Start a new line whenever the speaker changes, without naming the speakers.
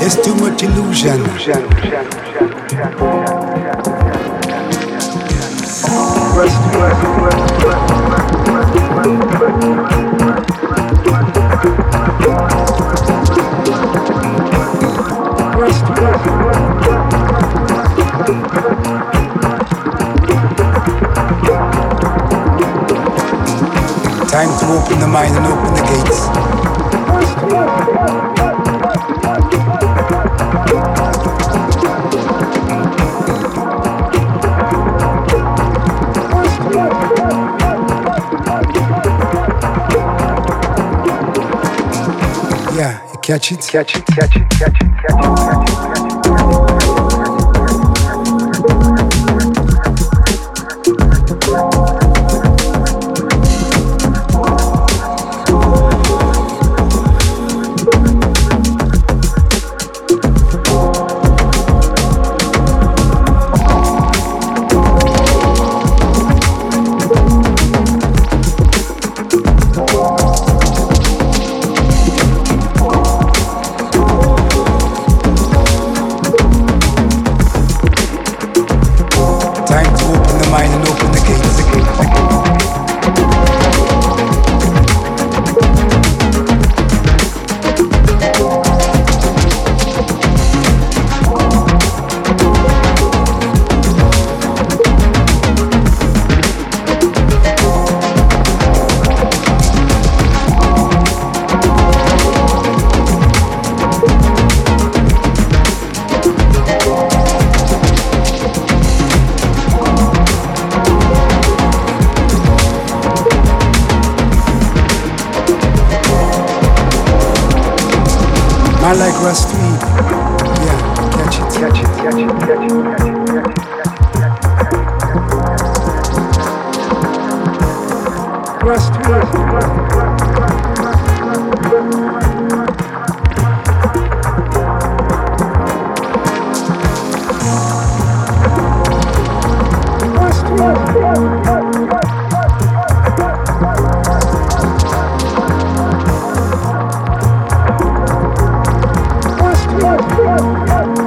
It's too much illusion. Time to open the mind and open the gates. Yeah, you catch it? Catch it, catch it, catch it, catch it, catch it, catch it, catch it. I like Rust Reed. Yeah, catch it, catch it, catch it, catch it, catch it, catch it, catch it, Rust Rust